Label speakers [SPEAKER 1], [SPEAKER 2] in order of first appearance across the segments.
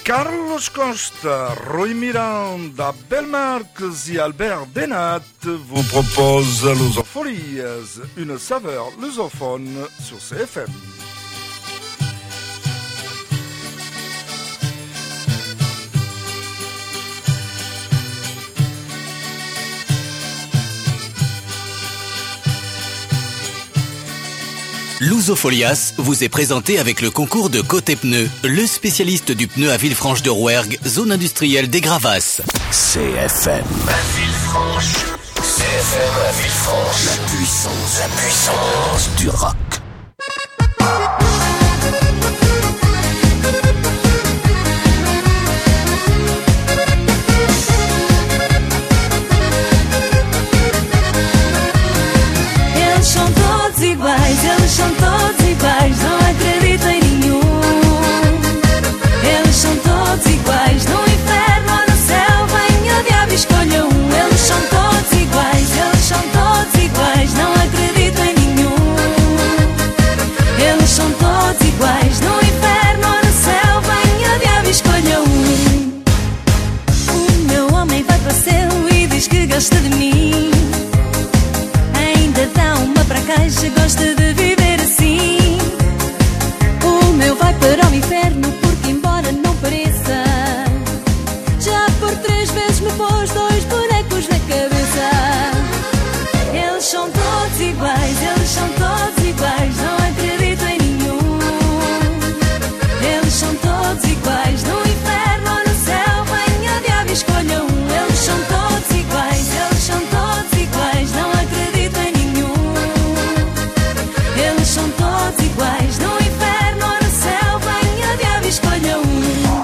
[SPEAKER 1] Carlos Costa, Rui Miranda, Belmarx et Albert Denat vous proposent Lusofolies, une saveur lusophone sur CFM.
[SPEAKER 2] Lusofolias vous est présenté avec le concours de Côté Pneus, le spécialiste du pneu à Villefranche-de-Rouergue, zone industrielle des Gravasses.
[SPEAKER 3] CFM. À Villefranche. CFM à Villefranche. La puissance du rock.
[SPEAKER 4] Eles são todos iguais, não acredito em nenhum. Eles são todos iguais, no inferno ou no céu, venha o diabo e escolha um. Eles são todos iguais, não acredito em nenhum. Eles são todos iguais, no inferno ou no céu, venha o diabo e escolha um. O meu homem vai para o céu e diz que gosta de mim. Ainda dá uma para caixa, gosta de viver assim. O meu vai para o inferno porque embora não pareça, já por 3 vezes me pôs 2 bonecos na cabeça. Eles são todos iguais, não acredito em nenhum. Eles são todos iguais, no inferno ou no céu, venha o diabo e escolha um. Eles são todos iguais, não acredito em nenhum. Eles são todos iguais, no inferno ou no céu, venha o diabo e escolha um.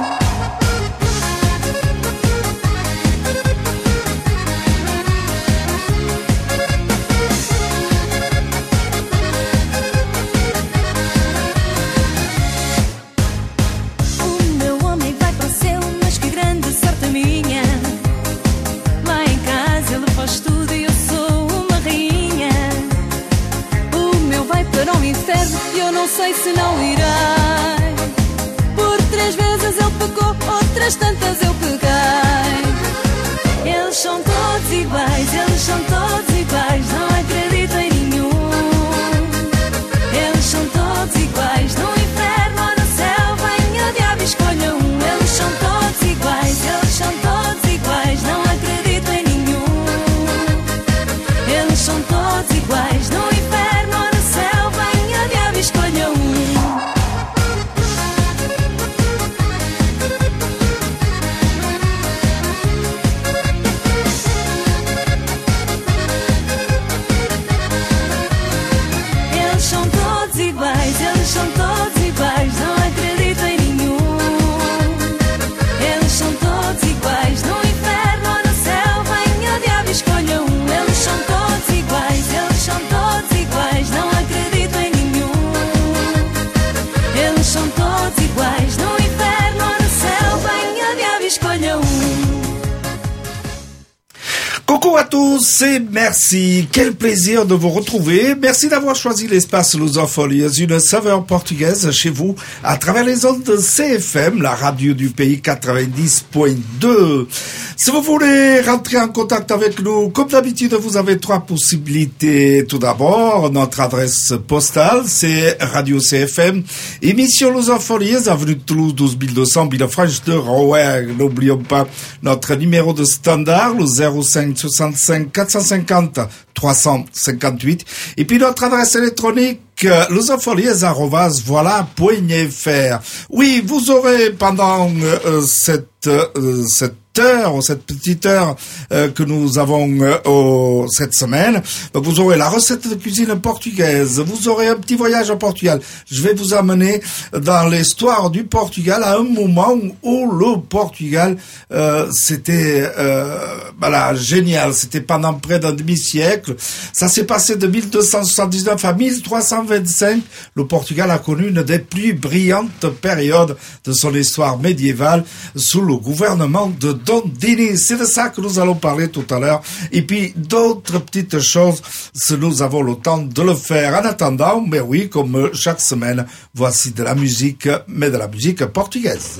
[SPEAKER 4] O meu homem vai para o céu, mas que grande sorte a minha. Lá em casa ele faz tudo e eu sou uma rainha. O meu vai para o inferno e eu não sei se não irei. Por 3 vezes ele pecou, outras tantas eu peguei. Eles são todos iguais, não acredito em nenhum. Eles são todos iguais, no inferno ou no céu, venha o diabo e escolha um. Eles são todos iguais, não acredito em nenhum. Eles são todos iguais, no inferno ou no céu, venha o diabo e escolha um. Eles são todos iguais, não acredito em nenhum. Eles são todos iguais, no inferno ou no céu, venha o diabo e escolha um. Eles são todos iguais, não acredito em nenhum. Eles são todos iguais, no inferno ou no céu, venha o diabo e escolha um.
[SPEAKER 1] Coucou à tous et merci. Quel plaisir de vous retrouver. Merci d'avoir choisi l'espace Lusofolies, une saveur portugaise chez vous à travers les ondes de CFM, la radio du pays 90.2. Si vous voulez rentrer en contact avec nous, comme d'habitude, vous avez 3 possibilités. Tout d'abord, notre adresse postale, c'est Radio CFM, émission Lusofolies, avenue de Toulouse 12200, Villefranche-de-Rouergue. N'oublions pas notre numéro de standard, le 05 65 450 358. Et puis notre adresse électronique, lusofolies@voilà.fr. Oui, vous aurez pendant cette petite heure que nous avons cette semaine, vous aurez la recette de cuisine portugaise, vous aurez un petit voyage au Portugal. Je vais vous amener dans l'histoire du Portugal à un moment où le Portugal c'était génial, c'était pendant près d'un demi-siècle. Ça s'est passé de 1279 à 1325. Le Portugal a connu une des plus brillantes périodes de son histoire médiévale sous le gouvernement de Dom Dinis. C'est de ça que nous allons parler tout à l'heure. Et puis d'autres petites choses si nous avons le temps de le faire. En attendant, mais oui, comme chaque semaine, voici de la musique, mais de la musique portugaise.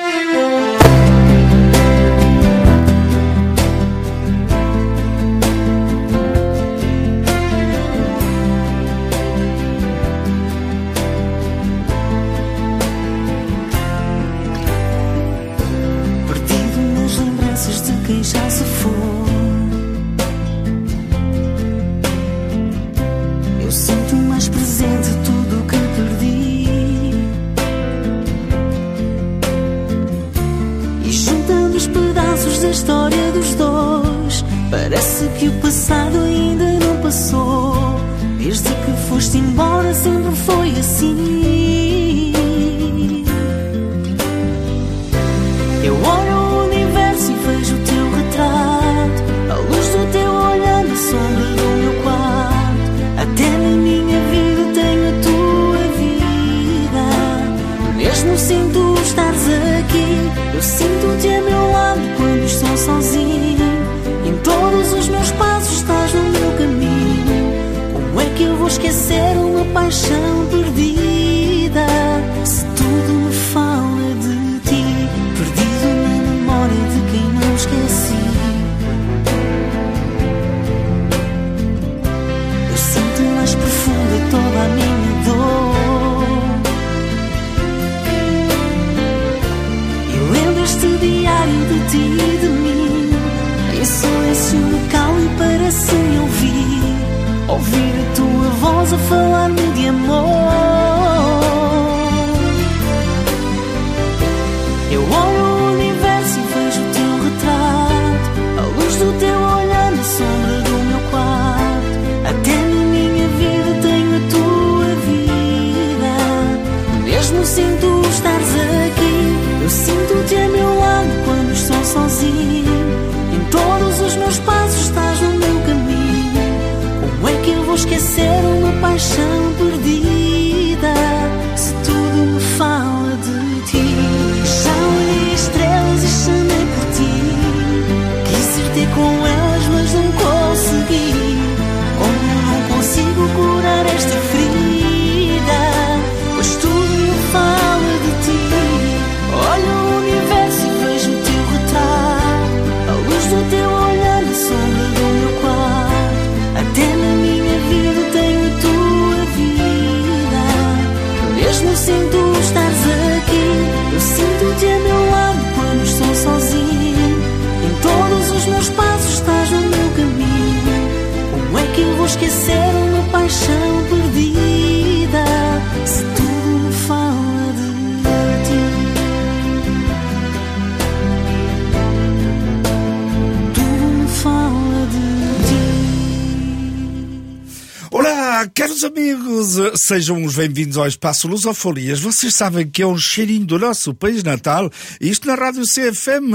[SPEAKER 1] Caros amigos, sejam os bem-vindos ao Espaço Lusofolias. Vocês sabem que é um cheirinho do nosso país natal, isto na Rádio CFM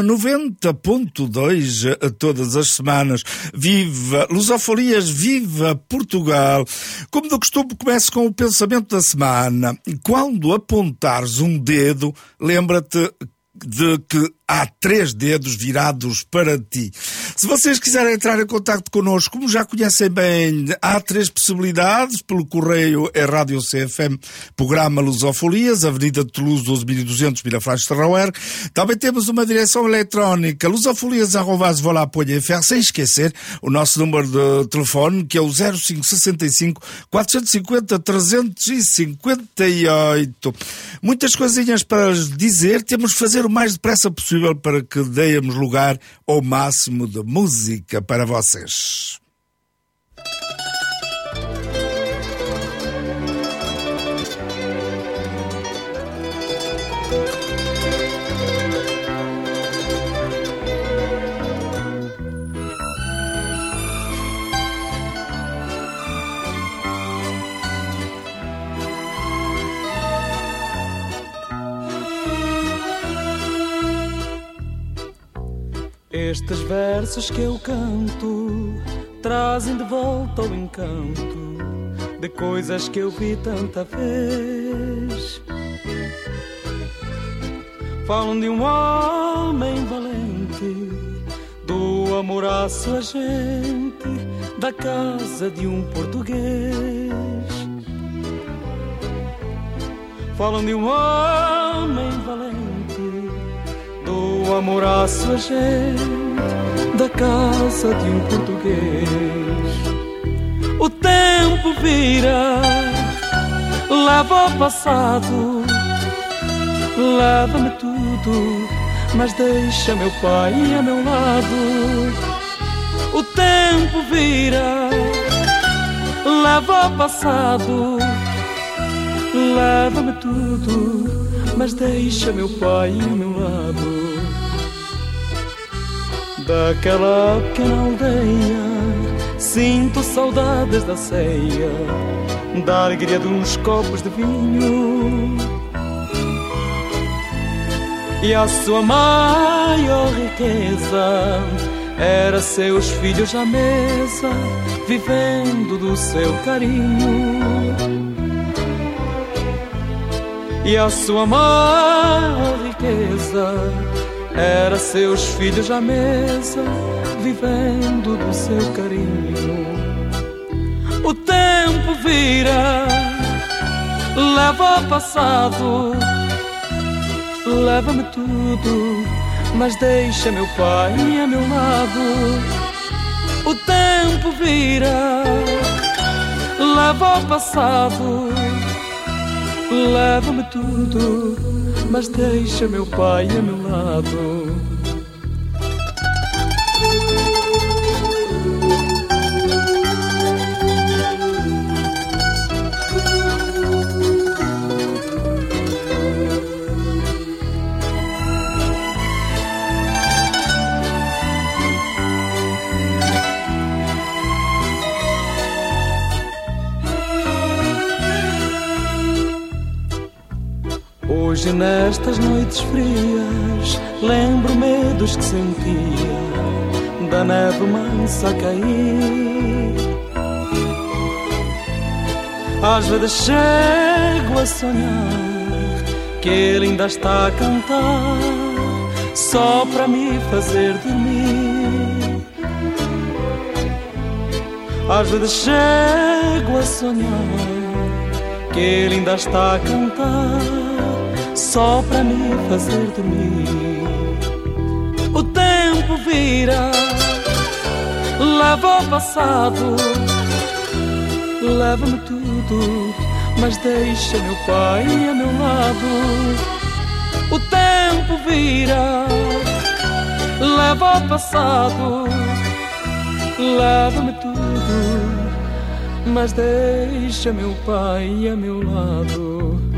[SPEAKER 1] 90.2 todas as semanas. Viva Lusofolias, viva Portugal! Como de costume, começo com o pensamento da semana. Quando apontares um dedo, lembra-te de que há 3 dedos virados para ti. Se vocês quiserem entrar em contacto connosco, como já conhecem bem, há 3 possibilidades. Pelo correio é Rádio CFM, Programa Lusofolias, Avenida de Toulouse 12.200, Miraflores de Rouergue. Também temos uma direção eletrónica, lusofolias@volá.fr, sem esquecer o nosso número de telefone, que é o 0565 450 358. Muitas coisinhas para dizer, temos de fazer o mais depressa possível para que demos lugar ao máximo de música para vocês.
[SPEAKER 5] Estes versos que eu canto trazem de volta o encanto de coisas que eu vi tanta vez. Falam de um homem valente, do amor à sua gente, da casa de um português. Falam de um homem valente, com amor à sua gente, da casa de um português. O tempo vira, leva o passado, leva-me tudo, mas deixa meu pai a meu lado. O tempo vira, leva o passado, leva-me tudo, mas deixa meu pai a meu lado. Daquela pequena aldeia sinto saudades da ceia, da alegria de uns copos de vinho. E a sua maior riqueza era seus filhos à mesa, vivendo do seu carinho. E a sua maior riqueza era seus filhos à mesa, vivendo do seu carinho. O tempo vira, leva o passado, leva-me tudo, mas deixa meu pai a meu lado. O tempo vira, leva o passado, leva-me tudo, mas deixa meu pai a meu lado. Hoje nestas noites frias lembro-me dos que sentia, da neve mansa a cair. Às vezes chego a sonhar que ele ainda está a cantar, só para me fazer dormir. Às vezes chego a sonhar que ele ainda está a cantar, só para me fazer dormir. O tempo vira, leva o passado, leva-me tudo, mas deixa meu pai a meu lado. O tempo vira, leva o passado, leva-me tudo, mas deixa meu pai a meu lado.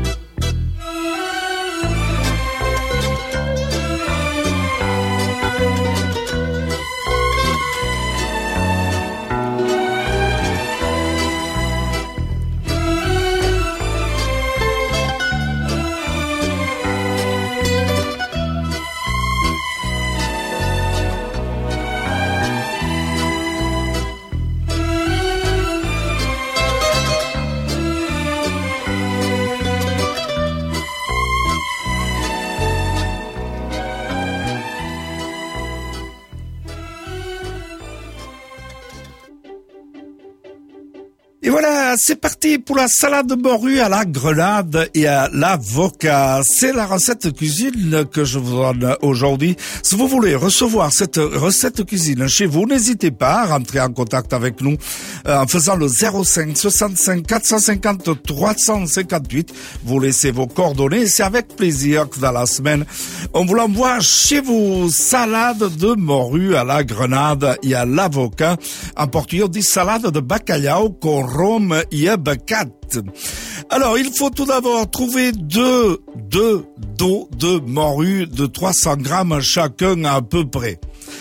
[SPEAKER 1] Et voilà, c'est parti pour la salade de morue à la grenade et à l'avocat. C'est la recette cuisine que je vous donne aujourd'hui. Si vous voulez recevoir cette recette cuisine chez vous, n'hésitez pas à rentrer en contact avec nous en faisant le 05 65 450 358. Vous laissez vos coordonnées et c'est avec plaisir que dans la semaine, on vous l'envoie chez vous. Salade de morue à la grenade et à l'avocat. En portugais, on dit salade de bacalhau con rhum et abacate. Alors, il faut tout d'abord trouver deux dos de morue de 300 grammes chacun à peu près.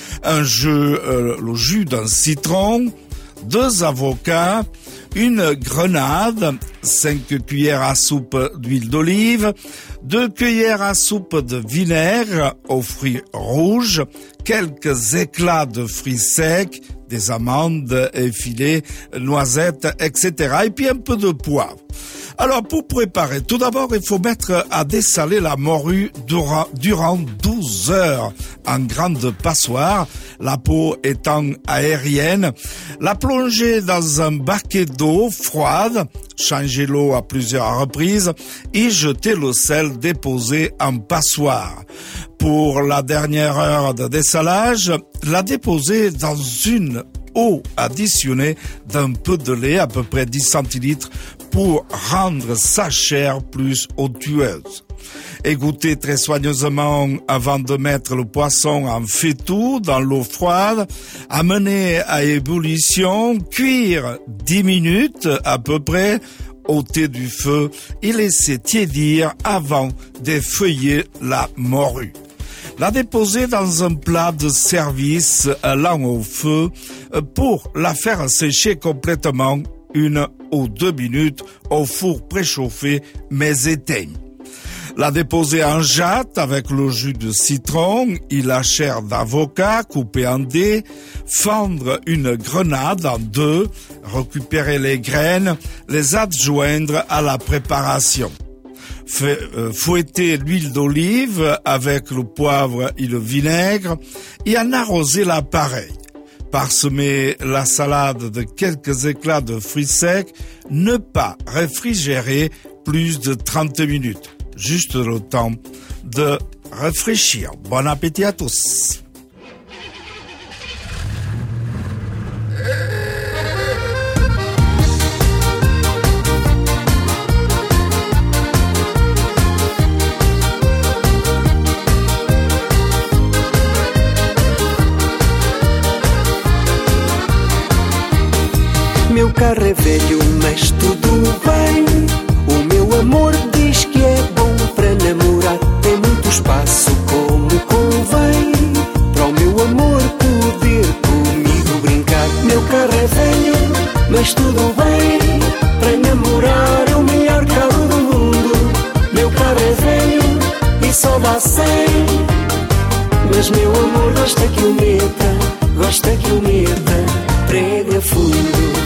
[SPEAKER 1] Le jus d'un citron, 2 avocats, une grenade, 5 cuillères à soupe d'huile d'olive, 2 cuillères à soupe de vinaigre aux fruits rouges, quelques éclats de fruits secs, des amandes effilées, noisettes, etc. Et puis un peu de poivre. Alors, pour préparer, tout d'abord, il faut mettre à dessaler la morue durant 12 heures en grande passoire, la peau étant aérienne. La plonger dans un baquet d'eau d'eau froide, changer l'eau à plusieurs reprises et jeter le sel déposé en passoire. Pour la dernière heure de dessalage, la déposer dans une eau additionnée d'un peu de lait, à peu près 10 centilitres, pour rendre sa chair plus onctueuse. Égoutter très soigneusement avant de mettre le poisson en faitout dans l'eau froide, amener à ébullition, cuire 10 minutes à peu près, ôter du feu et laisser tiédir avant d'effeuiller la morue. La déposer dans un plat de service allant au feu pour la faire sécher complètement 1 ou 2 minutes au four préchauffé mais éteint. La déposer en jatte avec le jus de citron et la chair d'avocat coupée en dés, fendre une grenade en 2, récupérer les graines, les adjoindre à la préparation. Fouetter l'huile d'olive avec le poivre et le vinaigre et en arroser l'appareil. Parsemer la salade de quelques éclats de fruits secs, ne pas réfrigérer plus de 30 minutes. Juste le temps de réfléchir. Bon appétit à tous.
[SPEAKER 6] Meu carro é velho, mas tudo bem. O meu amor diz que é bom para namorar. Tem muito espaço como convém, para o meu amor poder comigo brincar. Meu carro é velho, mas tudo bem. Para namorar é o melhor carro do mundo. Meu carro é velho e só dá 100. Mas meu amor gosta que o meta, gosta que o meta, prega fundo.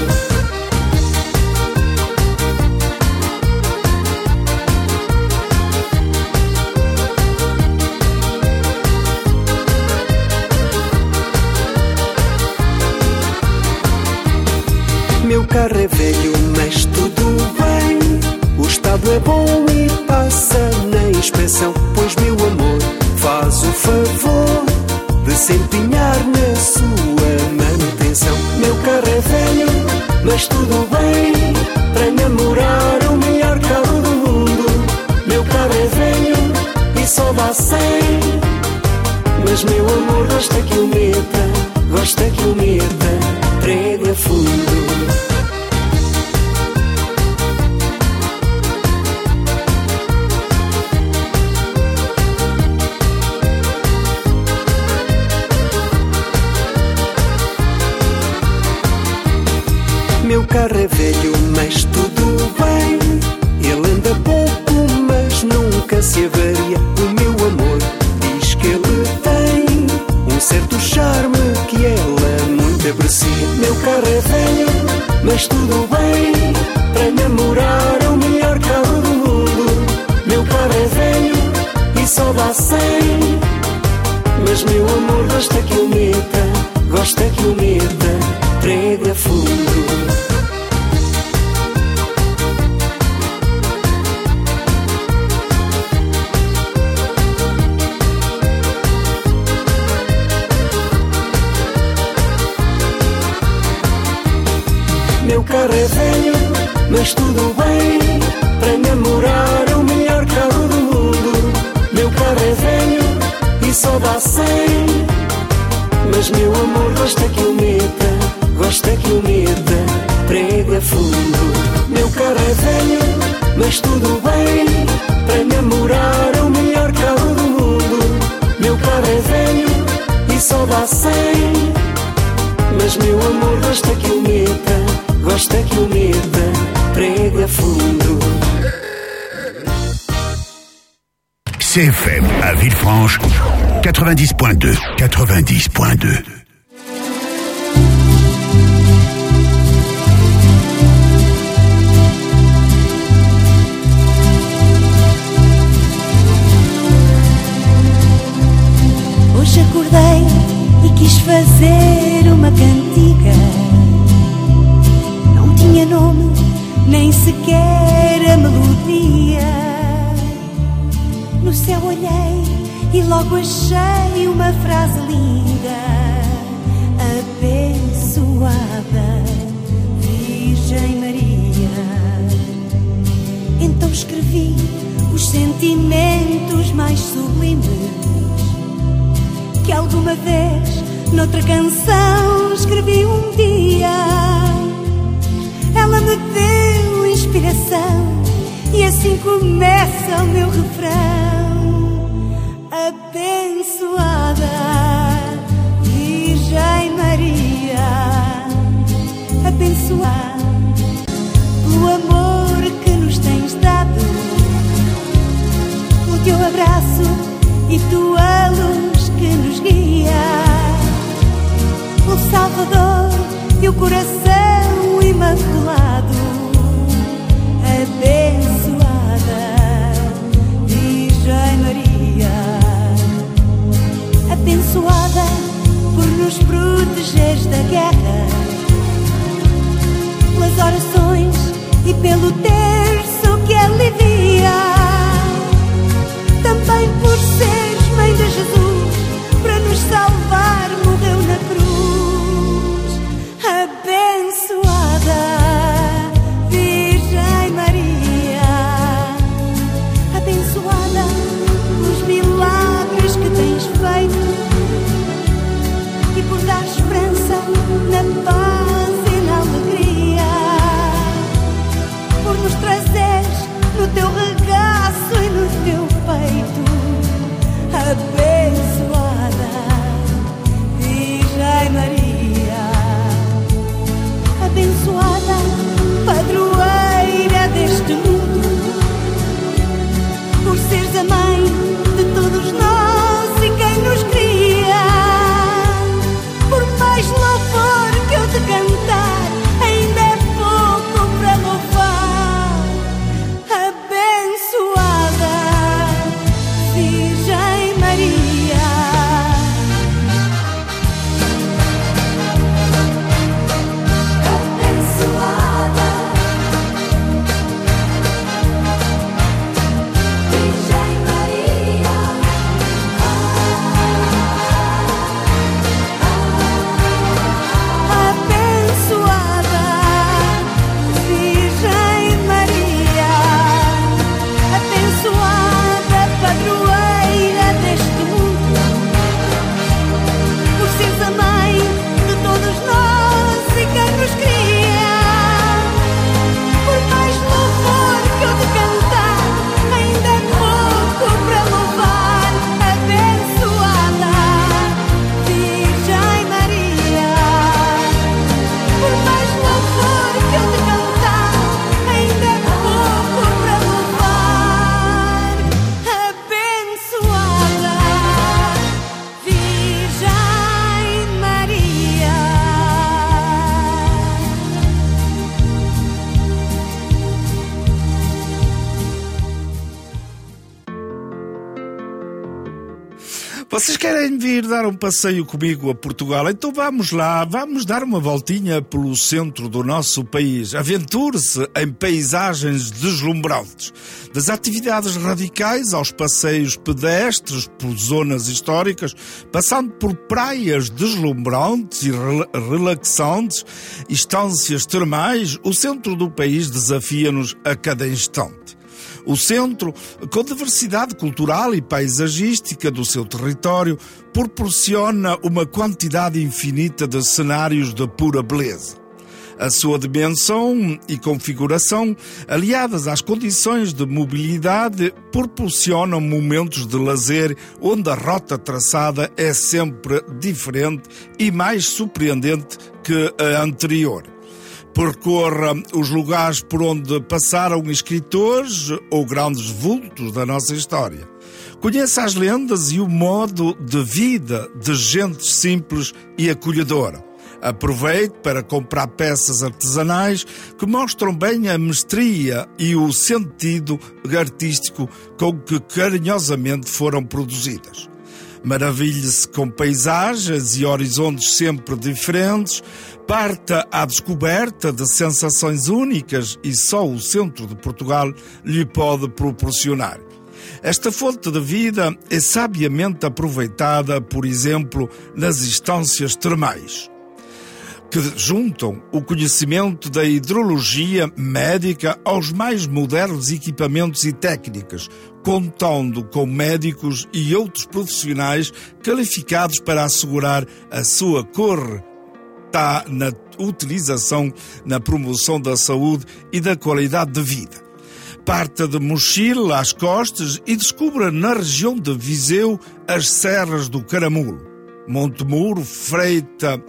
[SPEAKER 6] Meu carro é velho, mas tudo bem. O estado é bom e passa na inspeção. Pois meu amor faz o favor de se empenhar na sua manutenção. Meu carro é velho, mas tudo bem. Para namorar é o melhor carro do mundo. Meu carro é velho e só dá 100. Mas meu amor gosta que o meta, gosta que o meta, prega fundo. Meu carro é velho, mas tudo bem. Ele anda pouco, mas nunca se avaria. O meu amor diz que ele tem um certo charme que ela muito aprecia. Meu carro é velho, mas tudo bem. Para namorar é o melhor carro do mundo. Meu carro é velho e só dá 100. Mas meu amor gosta que o meta, gosta que o meta, prega fundo. Meu carro é velho, mas tudo bem. Para namorar é o melhor carro do mundo. Meu carro é velho e só dá 100. Mas meu amor gosta que o meta, gosta que o meta, prega fundo. Meu carro é velho, mas tudo bem. Para namorar é o melhor carro do mundo. Meu carro é velho e só dá 100. Mas meu amor gosta que o meta, gosta que o meta, prega fundo.
[SPEAKER 7] CFM à Villefranche, 90.2. 90.2.
[SPEAKER 4] Hoje acordei e quis fazer uma cantiga. Não tinha tinha nome, nem sequer a melodia. No céu olhei e logo achei uma frase linda: abençoada Virgem Maria. Então escrevi os sentimentos mais sublimes que alguma vez noutra canção escrevi um dia. Ela me deu inspiração e assim começa o meu refrão: abençoada Virgem Maria, abençoada pelo amor que nos tens dado, o teu abraço e tua luz que nos guia, o Salvador e o coração imaculado. Abençoada Virgem Maria, abençoada por nos protegeres da guerra, pelas orações e pelo terço que alivia, também por seres mãe de Jesus, para nos salvar morreu na cruz. Abençoada Virgem Maria, abençoada pelos milagres que tens feito e por dar esperança na paz e na alegria, por nos trazeres no teu regaço e no teu peito. Abençoada Virgem Maria, abençoada padroeira deste mundo, por seres a mãe de todos nós e quem nos cria. Por mais louvor que eu te cantar, ainda é pouco para louvar. Abençoada Virgem Maria, abençoada Virgem Maria, abençoada Virgem Maria, abençoada padroeira deste mundo, por seres a mãe de todos nós e quem nos cria. Por mais louvor que eu te cantar, ainda é pouco para louvar. Abençoada Virgem Maria, por mais louvor que eu te cantar, ainda é pouco para louvar. Abençoada Virgem Maria.
[SPEAKER 1] Vocês querem vir dar um passeio comigo a Portugal? Então vamos lá, vamos dar uma voltinha pelo centro do nosso país. Aventure-se em paisagens deslumbrantes. Das atividades radicais aos passeios pedestres por zonas históricas, passando por praias deslumbrantes e relaxantes, estâncias termais, o centro do país desafia-nos a cada instante. O centro, com diversidade cultural e paisagística do seu território, proporciona uma quantidade infinita de cenários de pura beleza. A sua dimensão e configuração, aliadas às condições de mobilidade, proporcionam momentos de lazer onde a rota traçada é sempre diferente e mais surpreendente que a anterior. Percorra os lugares por onde passaram escritores ou grandes vultos da nossa história. Conheça as lendas e o modo de vida de gente simples e acolhedora. Aproveite para comprar peças artesanais que mostram bem a mestria e o sentido artístico com que carinhosamente foram produzidas. Maravilhe-se com paisagens e horizontes sempre diferentes, parta à descoberta de sensações únicas e só o centro de Portugal lhe pode proporcionar. Esta fonte de vida é sabiamente aproveitada, por exemplo, nas estâncias termais, que juntam o conhecimento da hidrologia médica aos mais modernos equipamentos e técnicas, contando com médicos e outros profissionais qualificados para assegurar a sua correta na utilização na promoção da saúde e da qualidade de vida. Parta de mochila às costas e descubra na região de Viseu as serras do Caramulo, Montemuro, Freita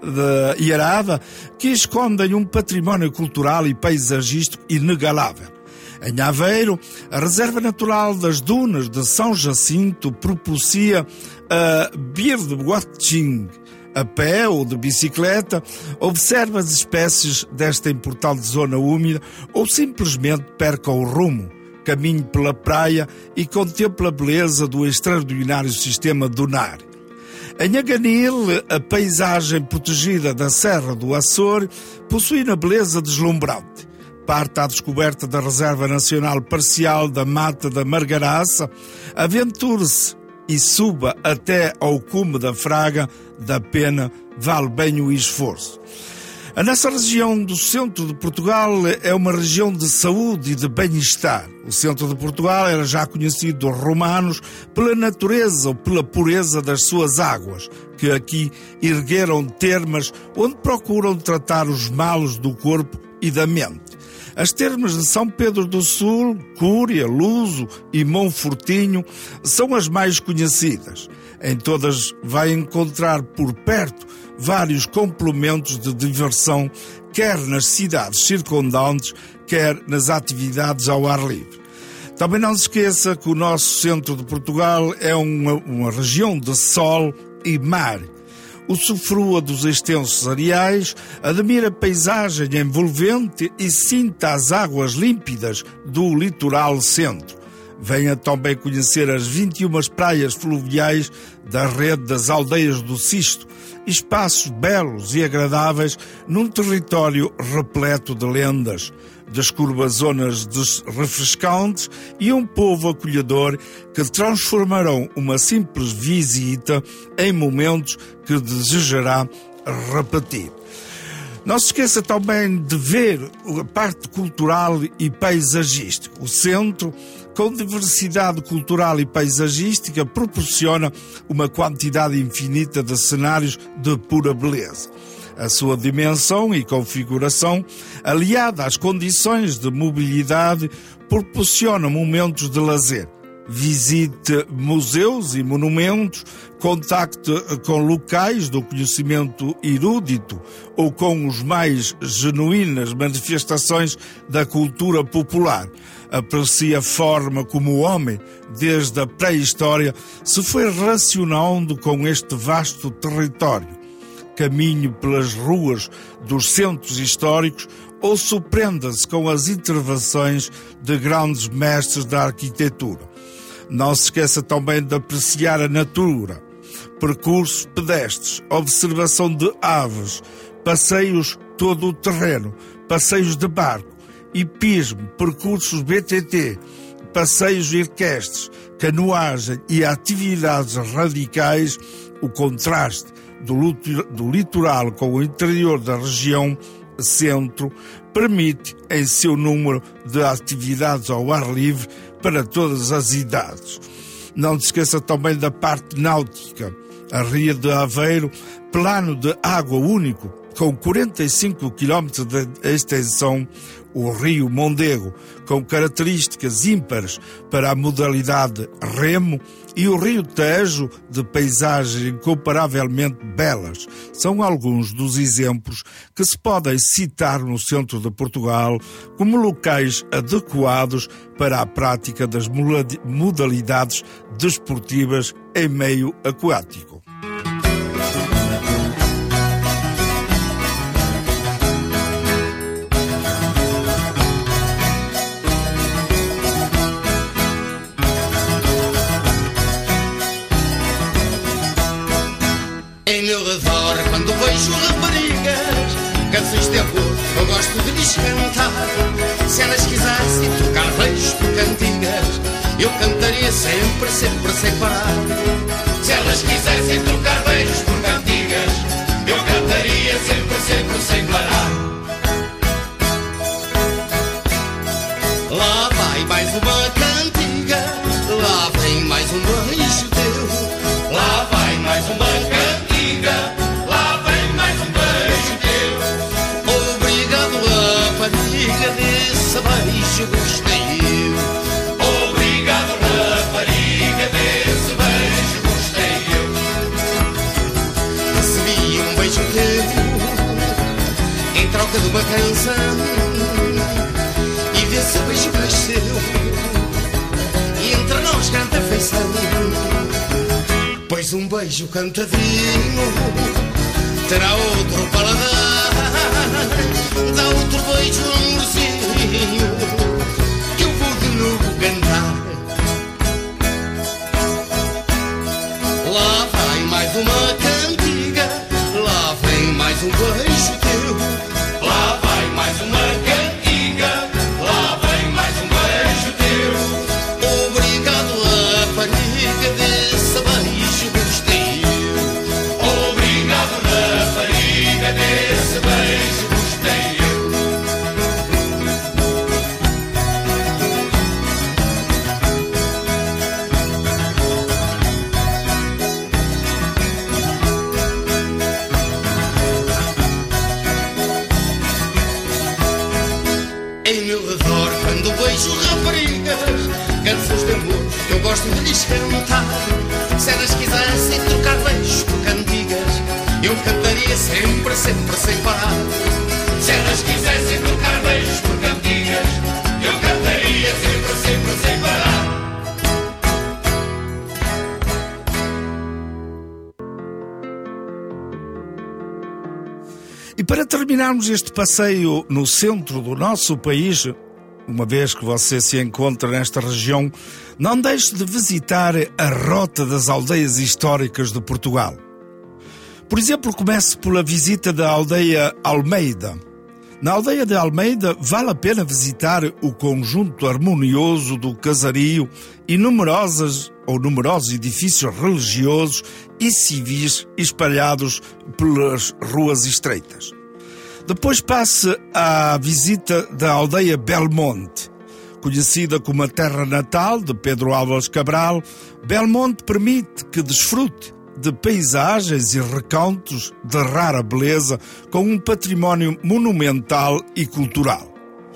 [SPEAKER 1] e Arada, que escondem um património cultural e paisagístico inegalável. Em Aveiro, a Reserva Natural das Dunas de São Jacinto propicia a birdwatching. A pé ou de bicicleta, observa as espécies desta importante zona úmida ou simplesmente perca o rumo, caminhe pela praia e contemple a beleza do extraordinário sistema dunar. Em Aganil, a paisagem protegida da Serra do Açor possui uma beleza deslumbrante. Parta à descoberta da Reserva Nacional Parcial da Mata da Margaraça, aventure-se e suba até ao cume da Fraga da Pena, vale bem o esforço. A nossa região do centro de Portugal é uma região de saúde e de bem-estar. O centro de Portugal era já conhecido dos romanos pela natureza ou pela pureza das suas águas, que aqui ergueram termas onde procuram tratar os males do corpo e da mente. As termas de São Pedro do Sul, Cúria, Luso e Monfortinho são as mais conhecidas. Em todas vai encontrar por perto vários complementos de diversão, quer nas cidades circundantes, quer nas atividades ao ar livre. Também não se esqueça que o nosso centro de Portugal é uma região de sol e mar. Usufrua dos extensos areais, admira a paisagem envolvente e sinta as águas límpidas do litoral centro. Venha também conhecer as 21 praias fluviais da rede das aldeias do Cisto, espaços belos e agradáveis num território repleto de lendas. Descubra zonas refrescantes e um povo acolhedor que transformarão uma simples visita em momentos que desejará repetir. Não se esqueça também de ver a parte cultural e paisagística. O centro, com diversidade cultural e paisagística, proporciona uma quantidade infinita de cenários de pura beleza. A sua dimensão e configuração, aliada às condições de mobilidade, proporciona momentos de lazer. Visite museus e monumentos, contacte com locais do conhecimento erudito ou com os mais genuínas manifestações da cultura popular. Aprecie a forma como o homem, desde a pré-história, se foi relacionando com este vasto território. Caminhe pelas ruas dos centros históricos ou surpreenda-se com as intervenções de grandes mestres da arquitetura. Não se esqueça também de apreciar a natura, percursos pedestres, observação de aves, passeios todo o terreno, passeios de barco, hipismo, percursos BTT, passeios equestres, canoagem e atividades radicais. O contraste do litoral com o interior da região centro permite em seu número de atividades ao ar livre para todas as idades. Não se esqueça também da parte náutica. A Ria de Aveiro, plano de água único, com 45 km de extensão, o Rio Mondego, com características ímpares para a modalidade remo, e o Rio Tejo, de paisagens incomparavelmente belas. São alguns dos exemplos que se podem citar no centro de Portugal como locais adequados para a prática das modalidades desportivas em meio aquático.
[SPEAKER 8] Em meu redor, quando vejo raparigas, canções de amor, eu gosto de lhes cantar. Se elas quisessem trocar beijos por cantigas, eu cantaria sempre, sempre sem parar. Se elas quisessem trocar beijos por cantigas, eu cantaria sempre, sempre sem parar. Lá vai mais uma cantiga, lá vem mais um beijo teu. Lá vai mais uma cantiga, lá vem mais um beijo teu. Obrigado, rapariga, desse beijo gostei eu. Obrigado, rapariga, desse beijo gostei eu. Recebi um beijo teu em troca de uma canção, e desse beijo nasceu, e entre nós canta afeição. Pois um beijo cantadinho terá outro paladar, dá outro beijo amorzinho que eu vou de novo cantar. Lá vai mais uma cantiga, lá vem mais um beijo teu. Lá vai mais uma cantiga, lá vem mais um beijo teu. Obrigado, rapariga, desse beijo gostei eu. Obrigado, rapariga, desse beijo gostei eu. Em meu redor, quando vejo raparigas, canções de amor, eu gosto de lhes cantar. Se elas quisessem trocar beijos por cantigas, eu cantaria sempre, sempre sem parar. Se elas quisessem trocar beijos por cantigas, eu cantaria sempre, sempre sem parar.
[SPEAKER 1] E para terminarmos este passeio no centro do nosso país, uma vez que você se encontra nesta região, não deixe de visitar a Rota das Aldeias Históricas de Portugal. Por exemplo, comece pela visita da aldeia Almeida. Na aldeia de Almeida vale a pena visitar o conjunto harmonioso do casario e numerosos edifícios religiosos e civis espalhados pelas ruas estreitas. Depois passe à visita da aldeia Belmonte. Conhecida como a terra natal de Pedro Álvares Cabral, Belmonte permite que desfrute de paisagens e recantos de rara beleza com um património monumental e cultural.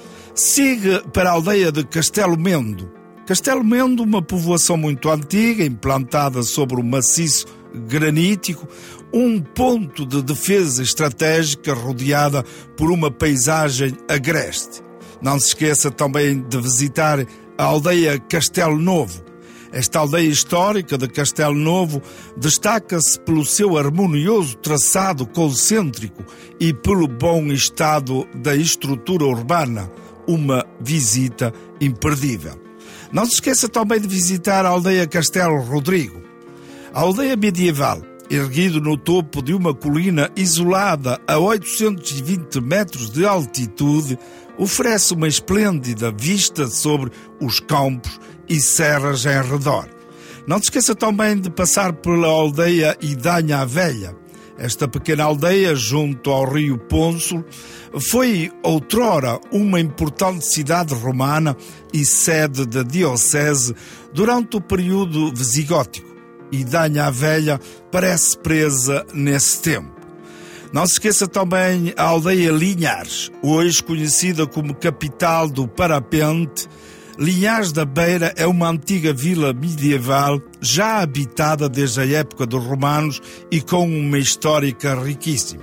[SPEAKER 1] Siga para a aldeia de Castelo Mendo. Castelo Mendo, uma povoação muito antiga, implantada sobre o maciço granítico, um ponto de defesa estratégica rodeada por uma paisagem agreste. Não se esqueça também de visitar a aldeia Castelo Novo. Esta aldeia histórica de Castelo Novo destaca-se pelo seu harmonioso traçado concêntrico e pelo bom estado da estrutura urbana, uma visita imperdível. Não se esqueça também de visitar a aldeia Castelo Rodrigo. A aldeia medieval, erguido no topo de uma colina isolada a 820 metros de altitude, oferece uma esplêndida vista sobre os campos e serras em redor. Não se esqueça também de passar pela aldeia Idanha a Velha. Esta pequena aldeia, junto ao rio Pônsul, foi outrora uma importante cidade romana e sede da diocese durante o período visigótico. Idanha a Velha parece presa nesse tempo. Não se esqueça também a aldeia Linhares, hoje conhecida como capital do parapente. Linhares da Beira é uma antiga vila medieval já habitada desde a época dos romanos e com uma histórica riquíssima.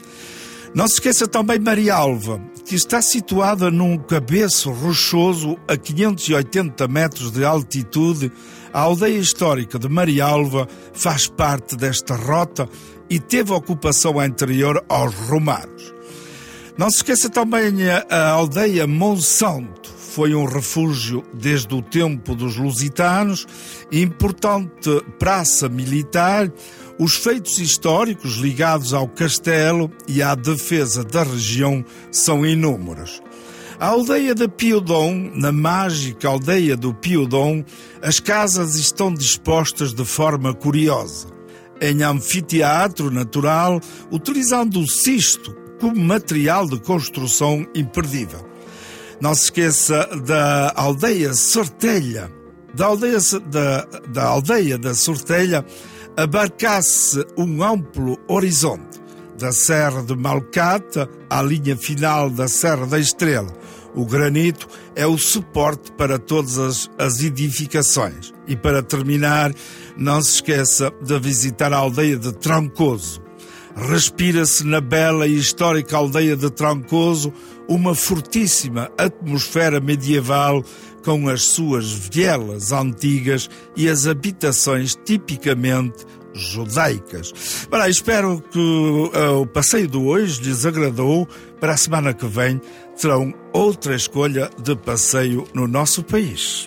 [SPEAKER 1] Não se esqueça também Marialva, que está situada num cabeço rochoso a 580 metros de altitude. A aldeia histórica de Marialva faz parte desta rota e teve ocupação anterior aos romanos. Não se esqueça também a aldeia Monsanto. Foi um refúgio desde o tempo dos lusitanos, importante praça militar, Os feitos históricos ligados ao castelo e à defesa da região são inúmeros. A aldeia de Piudon, na mágica aldeia do Piudon, as casas estão dispostas de forma curiosa, em anfiteatro natural, utilizando o cisto como material de construção imperdível. Não se esqueça da aldeia Sortelha. Da aldeia da Sortelha abarcasse um amplo horizonte, da Serra de Malcata à linha final da Serra da Estrela. O granito é o suporte para todas as edificações. E para terminar, não se esqueça de visitar a aldeia de Trancoso. Respira-se na bela e histórica aldeia de Trancoso uma fortíssima atmosfera medieval com as suas vielas antigas e as habitações tipicamente judaicas. Bem, espero que o passeio de hoje lhes agradou. Para a semana que vem terão outra escolha de passeio no nosso país.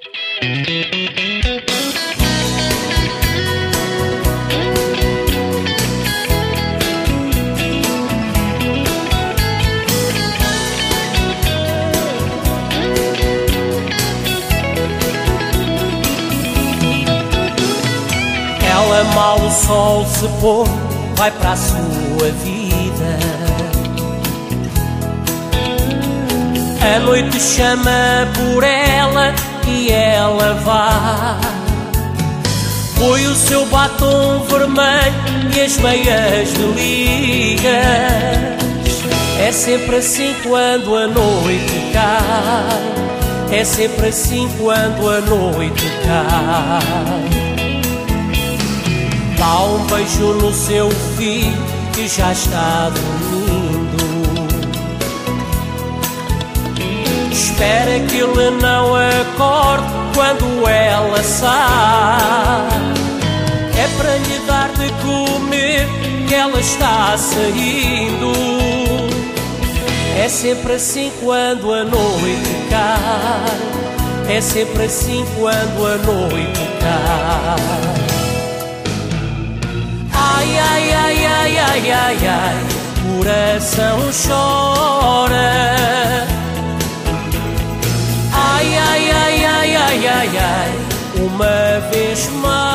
[SPEAKER 9] Ela mal o sol se pôr, vai para a sua vida. A noite chama por ela e ela vai. Põe o seu batom vermelho e as meias de ligas. É sempre assim quando a noite cai. É sempre assim quando a noite cai. Dá um beijo no seu filho que já está dormindo. Espera que ele não acorde quando ela sai. É para lhe dar de comer que ela está saindo. É sempre assim quando a noite cai. É sempre assim quando a noite cai. Ai, ai, ai, ai, ai, ai, ai, coração chora. Ai, ai, ai, ai, ai, ai, ai, uma vez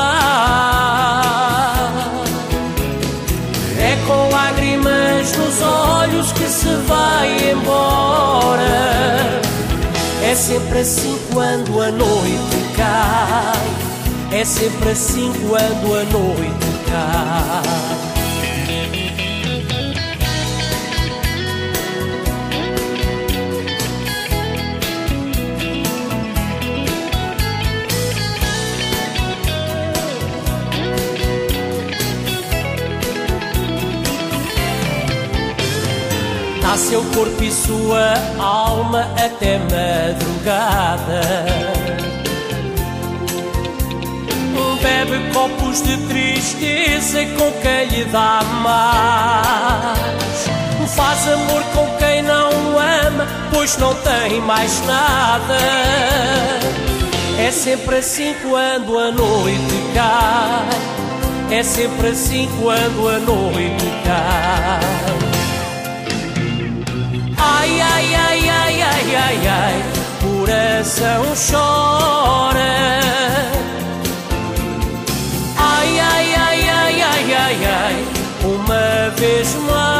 [SPEAKER 9] mais. É com lágrimas nos olhos que se vai embora. É sempre assim quando a noite cai. É sempre assim quando a noite cai. Dá seu corpo e sua alma até madrugada. Bebe copos de tristeza com quem lhe dá mais. Faz amor com quem não ama, pois não tem mais nada. É sempre assim quando a noite cai. É sempre assim quando a noite cai. Ai, ai, ai, ai, ai, ai, ai, coração chora. Ai, ai, ai, ai, ai, ai, ai, uma vez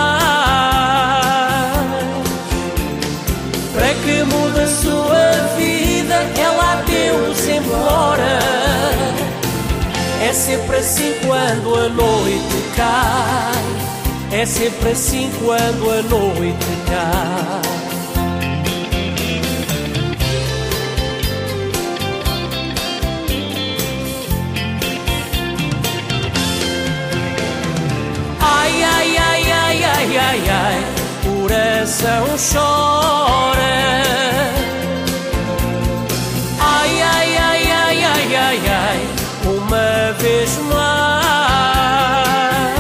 [SPEAKER 9] mais. Para que mude a sua vida, ela adeus embora. É sempre assim quando a noite cai. É sempre assim quando a noite cai. Ai, ai, ai, ai, ai, ai, ai, coração chora. Ai, ai, ai, ai, ai, ai, ai, uma vez mais.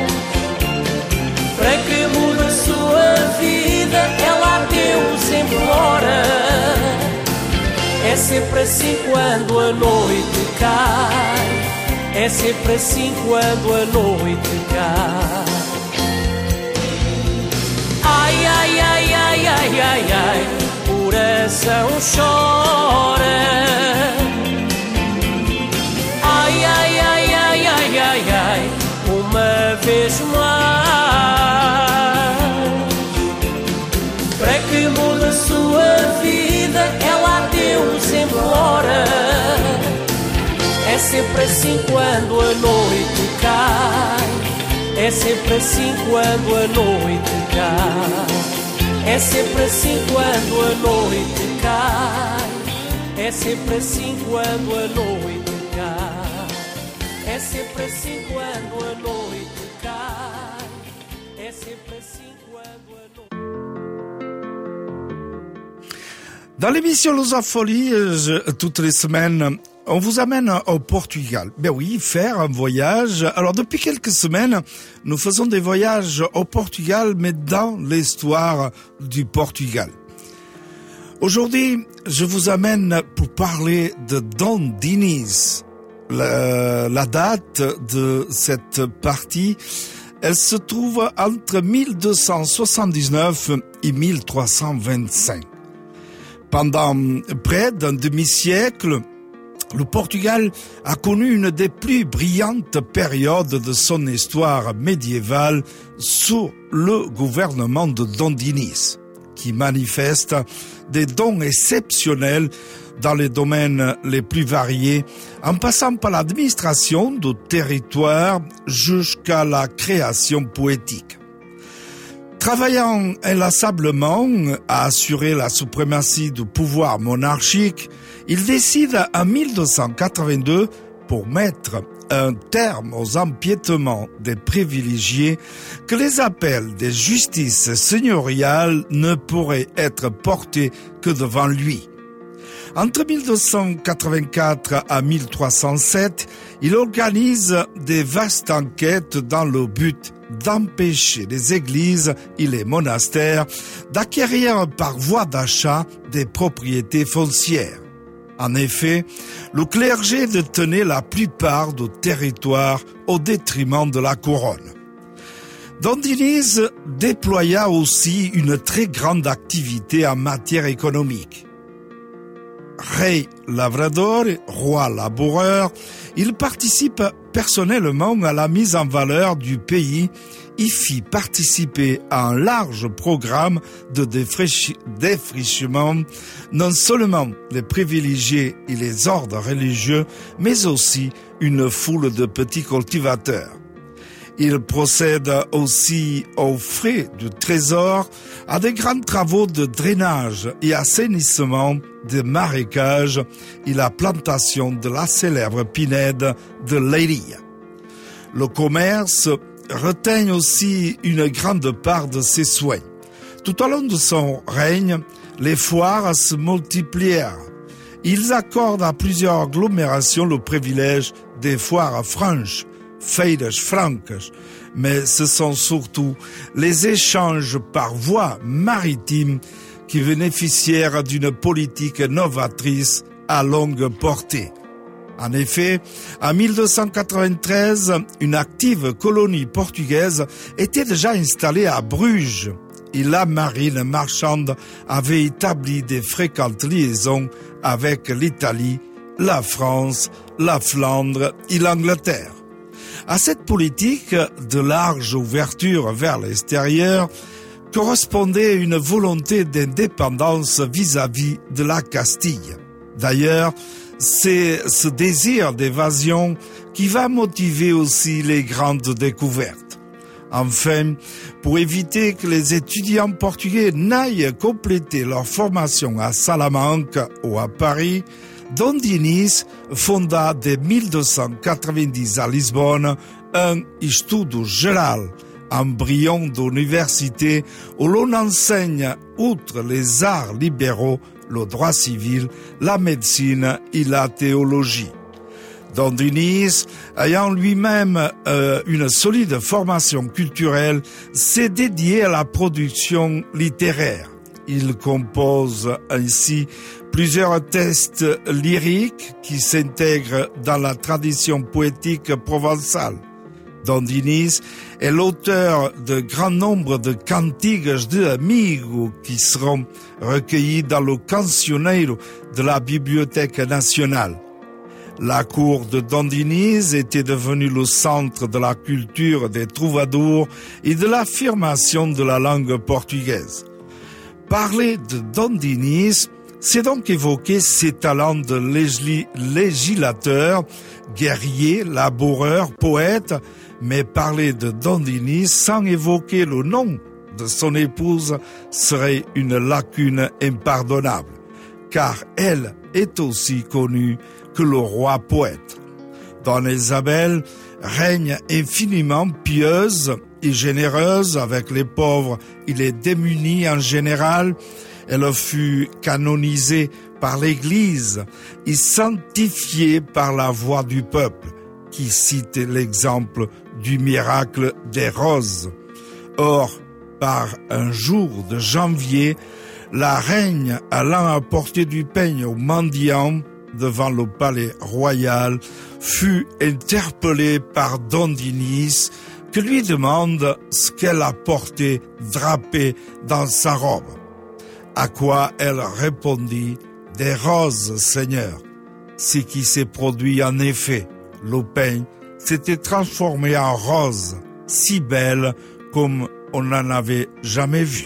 [SPEAKER 9] Para que mude a sua vida, ela adeus embora. É sempre assim quando a noite cai. é sempre assim quando a noite cai. Ai, ai, ai, ai, ai, ai, ai, coração chora. Ai, ai, ai, ai, ai, ai, ai, uma vez mais. Para que mude a sua vida, ela Deus implora. É sempre assim quando a noite cai. É sempre assim quando a noite cai. É sempre assim quando a noite cai. É sempre assim quando a noite cai. É sempre assim quando a noite cai. É sempre assim quando a noite.
[SPEAKER 1] Dans l'émission Lusofolie, toutes les semaines, on vous amène au Portugal. Ben oui, faire un voyage. Alors depuis quelques semaines, nous faisons des voyages au Portugal, mais dans l'histoire du Portugal. Aujourd'hui, je vous amène pour parler de Dom Dinis. La date de cette partie, elle se trouve entre 1279 et 1325. Pendant près d'un demi-siècle, le Portugal a connu une des plus brillantes périodes de son histoire médiévale sous le gouvernement de Dom Dinis, qui manifeste des dons exceptionnels dans les domaines les plus variés, en passant par l'administration du territoire jusqu'à la création poétique. Travaillant inlassablement à assurer la suprématie du pouvoir monarchique, il décide en 1282, pour mettre un terme aux empiétements des privilégiés, que les appels des justices seigneuriales ne pourraient être portés que devant lui. Entre 1284 à 1307, il organise des vastes enquêtes dans le but d'empêcher les églises et les monastères d'acquérir par voie d'achat des propriétés foncières. En effet, le clergé détenait la plupart du territoire au détriment de la couronne. Dom Dinis déploya aussi une très grande activité en matière économique. Rei lavrador, roi laboureur, il participe personnellement à la mise en valeur du pays et fit participer à un large programme de défrichement non seulement les privilégiés et les ordres religieux, mais aussi une foule de petits cultivateurs. Il procède aussi aux frais du trésor à de grands travaux de drainage et assainissement des marécages et la plantation de la célèbre pinède de Leiria. Le commerce retient aussi une grande part de ses soins. Tout au long de son règne, les foires se multiplièrent. Ils accordent à plusieurs agglomérations le privilège des foires franches, feiras francas, mais ce sont surtout les échanges par voie maritime qui bénéficièrent d'une politique novatrice à longue portée. En effet, en 1293, une active colonie portugaise était déjà installée à Bruges et la marine marchande avait établi des fréquentes liaisons avec l'Italie, la France, la Flandre et l'Angleterre. À cette politique de large ouverture vers l'extérieur correspondait une volonté d'indépendance vis-à-vis de la Castille. D'ailleurs, c'est ce désir d'évasion qui va motiver aussi les grandes découvertes. Enfin, pour éviter que les étudiants portugais n'aillent compléter leur formation à Salamanque ou à Paris, Dom Dinis fonda dès 1290 à Lisbonne un Estudo Geral, embryon d'université où l'on enseigne, outre les arts libéraux, le droit civil, la médecine et la théologie. Dom Dinis, ayant lui-même une solide formation culturelle, s'est dédié à la production littéraire. Il compose ainsi plusieurs textes lyriques qui s'intègrent dans la tradition poétique provençale. Don Diniz est l'auteur de grand nombre de cantigas de amigo qui seront recueillis dans le cancioneiro de la Bibliothèque nationale. La cour de Don Diniz était devenue le centre de la culture des troubadours et de l'affirmation de la langue portugaise. Parler de Don Diniz, c'est donc évoquer ses talents de législateur, guerrier, laboureur, poète, mais parler de Don Diniz sans évoquer le nom de son épouse serait une lacune impardonnable, car elle est aussi connue que le roi poète. Don Isabel règne infiniment pieuse et généreuse avec les pauvres et les démunis en général. Elle fut canonisée par l'Église et sanctifiée par la voix du peuple, qui cite l'exemple du miracle des roses. Or, par un jour de janvier, la reine allant apporter du pain aux mendiants devant le palais royal fut interpellée par Don Diniz, qui lui demande ce qu'elle a porté drapé dans sa robe. À quoi elle répondit: « Des roses, Seigneur. » Ce qui s'est produit en effet. Le pain s'était transformé en rose, si belle comme on n'en avait jamais vu.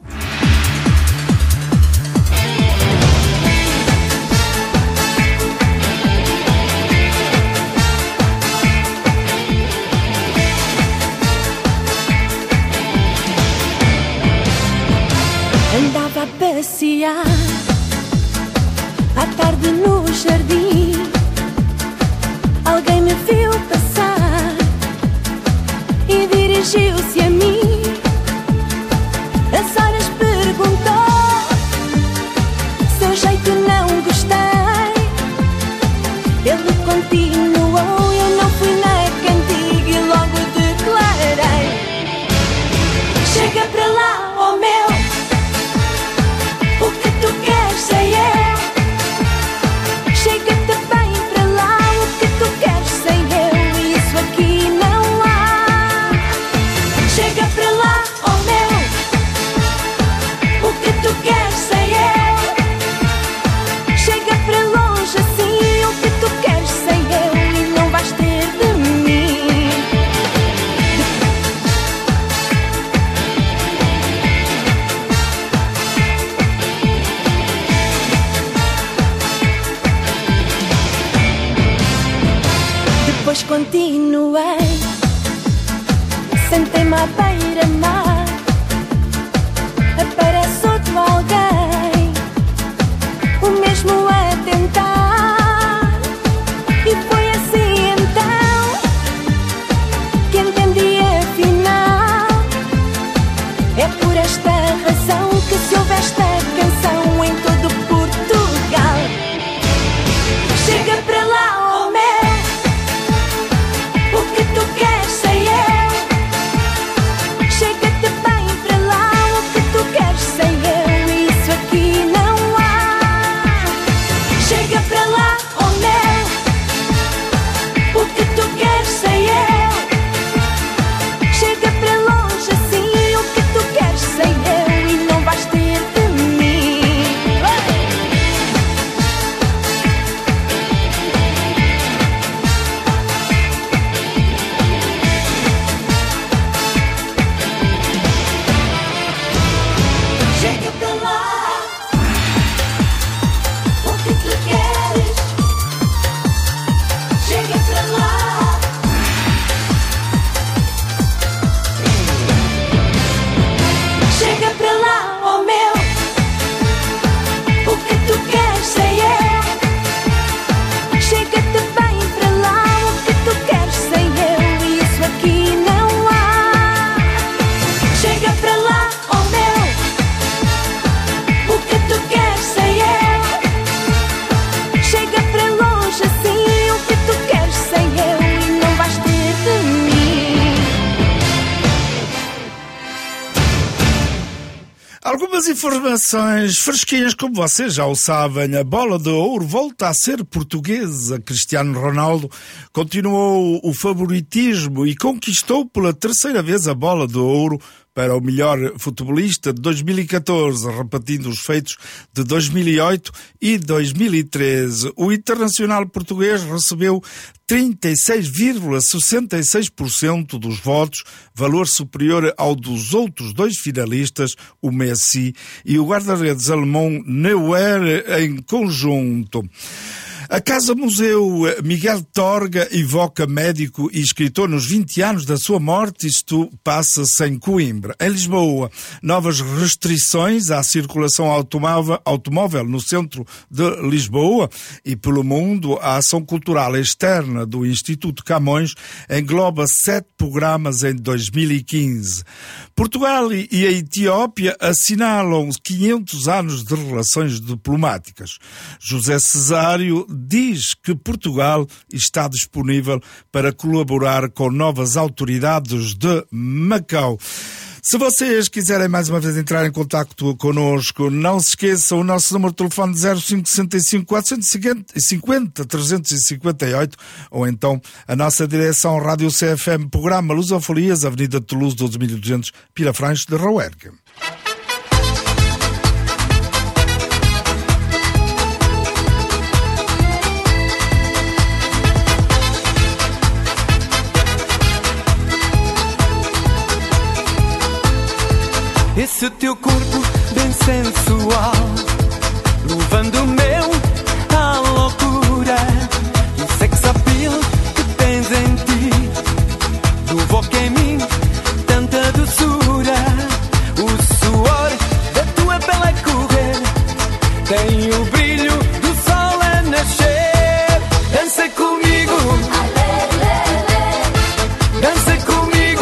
[SPEAKER 4] Andava a passear à tarde no jardim. Alguém me viu passar e dirigiu-se a mim. A Soras perguntou: seu jeito não gostei. Ele continuou: eu não fui na cantiga e logo declarei: chega para lá, oh meu, o que tu queres sei eu. Chega-te bem para lá, o que tu queres sei eu. Isso aqui não há. Chega para lá, oh meu, o que tu queres sei eu. Chega para longe assim, o que tu queres sei eu. E não vais ter de mim. Depois continuei, sentei-me à beira-mar. Aparece outro alguém, o mesmo a tentar. E foi assim então que entendi afinal. É por esta razão que se ouve esta canção em todo Portugal. Chega para lá, oh meu, o que tu queres sei eu. Chega-te bem para lá, o que tu queres sei eu. Isso aqui não há. Chega para lá, oh meu, o que tu queres sei eu. Chega para longe assim, o que tu queres sei eu. E não vais ter de mim.
[SPEAKER 1] Algumas informações fresquinhas, como vocês já o sabem. A bola de ouro volta a ser portuguesa. Cristiano Ronaldo continuou o favoritismo e conquistou pela terceira vez a bola de ouro para o melhor futebolista de 2014, repetindo os feitos de 2008 e 2013. O internacional português recebeu 36,66% dos votos, valor superior ao dos outros dois finalistas, o Messi e o guarda-redes alemão Neuer em conjunto. A Casa-Museu Miguel Torga evoca médico e escritor nos 20 anos da sua morte. Isto passa-se em Coimbra. Em Lisboa, novas restrições à circulação automóvel no centro de Lisboa e pelo mundo. A ação cultural externa do Instituto Camões engloba 7 programas em 2015. Portugal e a Etiópia assinalam 500 anos de relações diplomáticas. José Cesário diz que Portugal está disponível para colaborar com novas autoridades de Macau. Se vocês quiserem mais uma vez entrar em contacto connosco, não se esqueçam o nosso número de telefone de 0565 450 358 ou então a nossa direção Rádio CFM, programa Lusofolias, Avenida de Toulouse 12200, Pilafranche de Rouergue.
[SPEAKER 10] Esse teu corpo bem sensual, levando o meu à loucura. E o sex appeal que tens em ti provoca em mim tanta doçura. O suor da tua pele a correr tem o brilho do sol a nascer. Dança comigo, dança comigo,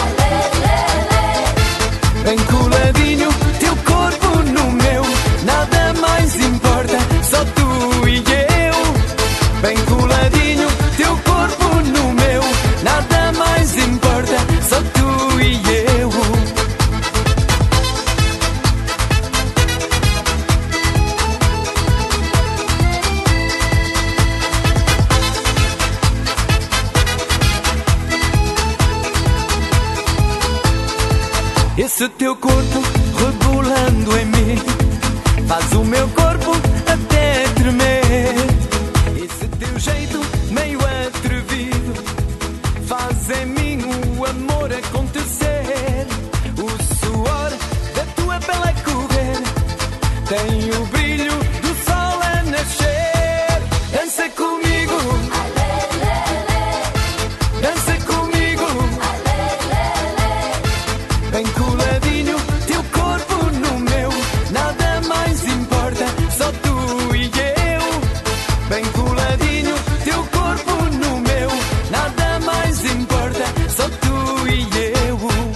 [SPEAKER 10] bem coladinho, teu corpo no meu, nada mais importa, só tu e eu. Bem coladinho, teu corpo no meu, nada mais importa, só tu e eu. Esse teu corpo rebolando em mim faz o meu corpo até tremer. Esse teu jeito meio atrevido faz em mim o amor acontecer. O suor da tua pele a correr tem o brilho do sol a nascer. Dança comigo, dança comigo, bem coladinho, teu corpo no meu, nada mais importa, só tu e eu. Bem coladinho, teu corpo no meu, nada mais importa, só tu e eu.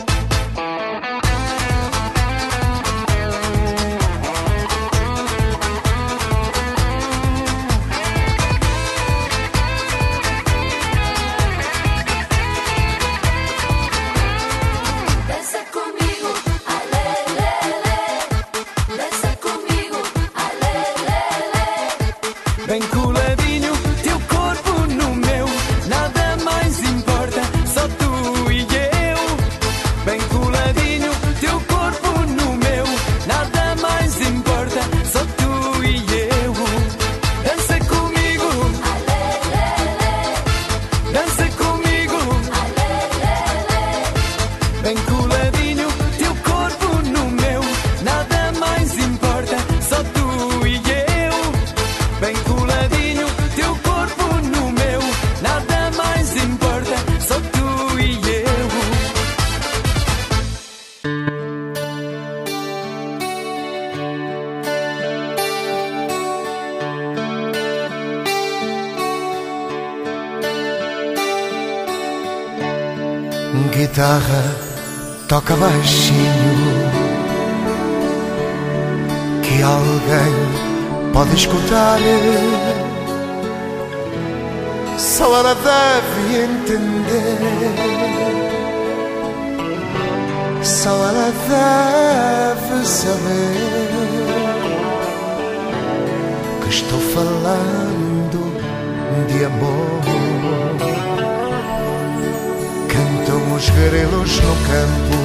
[SPEAKER 4] Dança comigo, alelele. Dança comigo, alelele.
[SPEAKER 10] Bem coladinho, teu corpo no meu, nada mais importa, só tu e eu. Bem coladinho, teu corpo no meu, nada mais importa, só tu e eu. Dança comigo, dança comigo, bem coladinho, teu corpo no meu, nada mais importa, só tu e eu. Bem coladinho, teu corpo no meu, nada mais importa, só tu e eu.
[SPEAKER 6] Guitarra toca baixinho, que alguém pode escutar. Só ela deve entender.
[SPEAKER 11] Só ela deve saber que estou falando de amor. Cantam os grelos no campo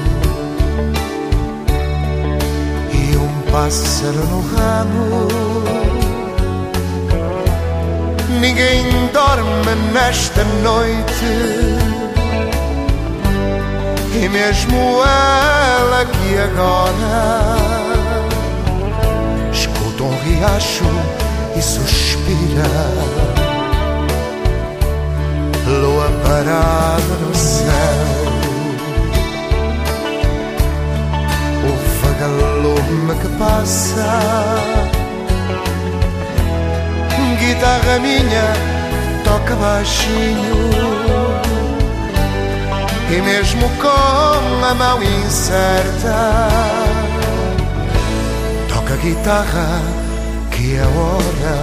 [SPEAKER 11] e um pássaro no ramo. Ninguém dorme nesta noite, e mesmo ela que agora escuta um riacho e suspira, lua parada no céu, o vagalume que passa, guitarra minha toca baixinho, e mesmo com a mão incerta toca a guitarra, que é hora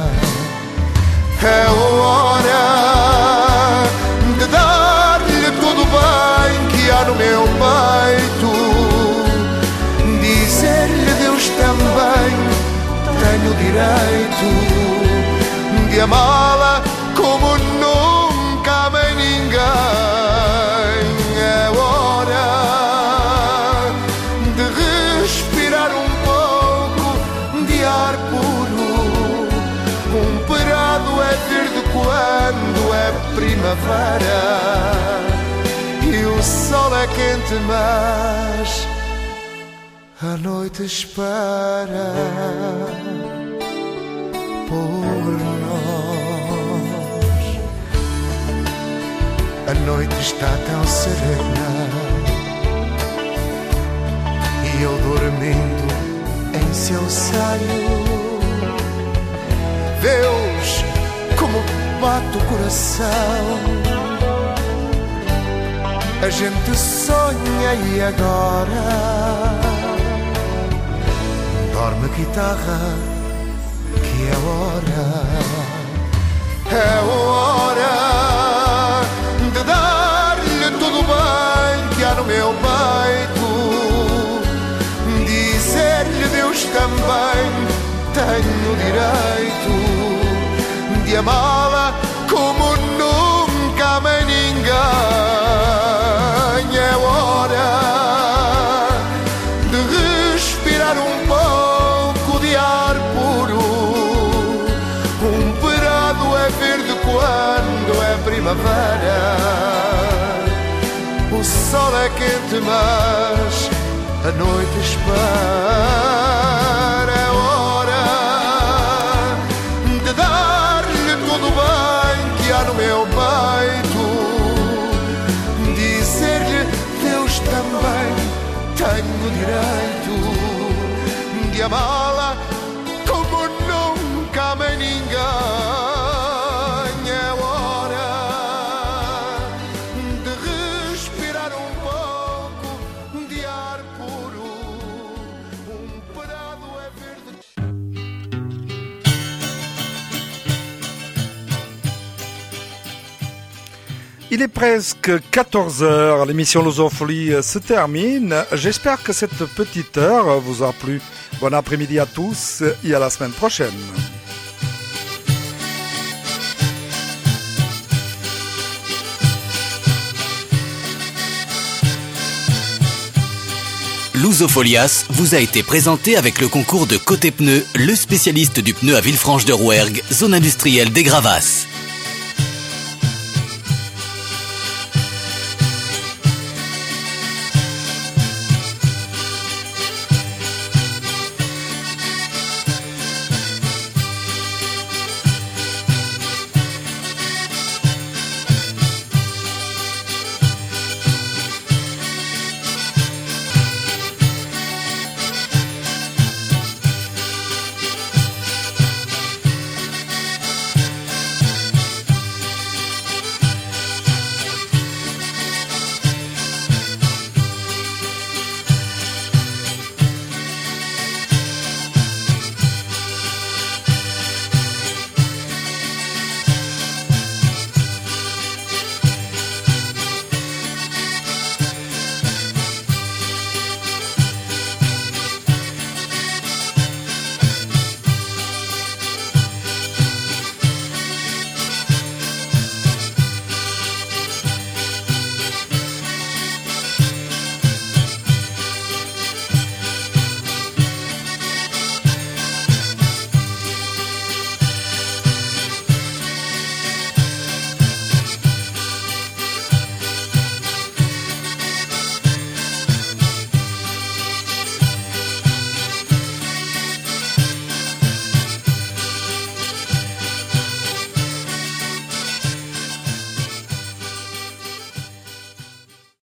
[SPEAKER 11] de dar-lhe tudo bem que há no meu peito, dizer-lhe Deus também tenho direito de amá-la como nunca amei ninguém. É hora de respirar um pouco de ar puro. Um prado é verde quando é primavera e o sol é quente, mas a noite espera por nós. A noite está tão serena e eu dormindo em seu seio. Deus, como bate o coração. A gente sonha e agora dorme a guitarra, que é hora de dar-lhe tudo bem que há no meu peito, dizer-lhe Deus também tenho direito de amá-la como nunca amei ninguém. É hora de respirar um pouco de ar puro. Um prado é verde quando é primavera, o sol é quente, mas a noite espera. É hora de dar-lhe tudo bem que há no meu peito, dizer-lhe Deus também tenho direito de amá-la como nunca amei ninguém. É hora de respirar um pouco de ar puro. Um prado é verde.
[SPEAKER 1] Il est presque 14h, l'émission Lusofolie se termine. J'espère que cette petite heure vous a plu. Bon après-midi à tous et à la semaine prochaine.
[SPEAKER 2] Lusofolias vous a été présenté avec le concours de Côté Pneu, le spécialiste du pneu à Villefranche de Rouergue, zone industrielle des Gravasses.